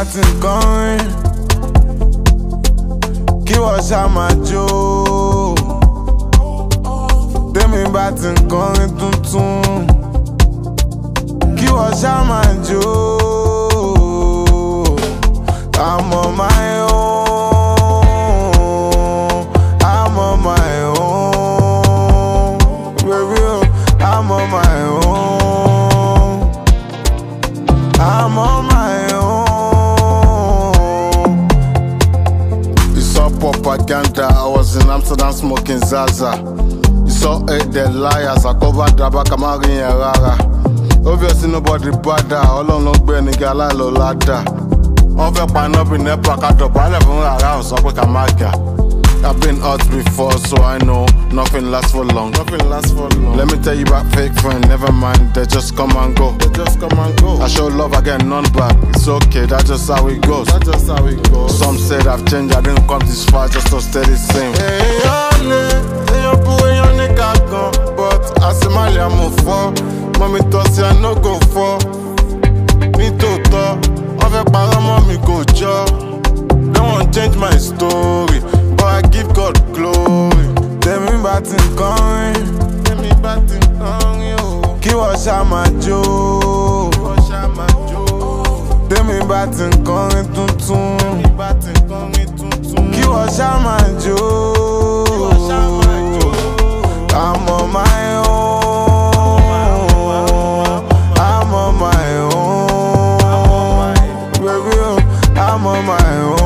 ti ń kọrin, kí wọ́n ṣá máa jó. Tèmi bá ti ń kọrin tuntun, kí wọ́n ṣá máa jó. I'm on my own, I'm on my own, baby, I'm on my own, I'm on my own. You saw propaganda, I was in Amsterdam smoking Zaza. You saw the liars, I covered Draba Kamari and Rara. Obviously nobody bother, all on long burn nigga like Lolada. On fait pas up in the pack, I drop all of them around, so quick I'm I've been out before, so I know nothing lasts for long. Nothing lasts for long. Let me tell you about fake friends, never mind, they just come and go. They just come and go. I show love, I get none back. It's okay, that's just how it goes. That's just how it goes. Some said I've changed, I didn't come this far just to stay the same. Hey, but I say my I'm for. Mommy toss I no go for. Me to talk. Mommy go job. Don't want change my story, but I give God glory. Tèmi bá ti ń kọrin, kí wọ́n ṣá máa jó. Tèmi bá ti ń kọrin tuntun, kí wọ́n ṣá máa jó. I'm on my own, I'm on my own, baby, I'm on my own.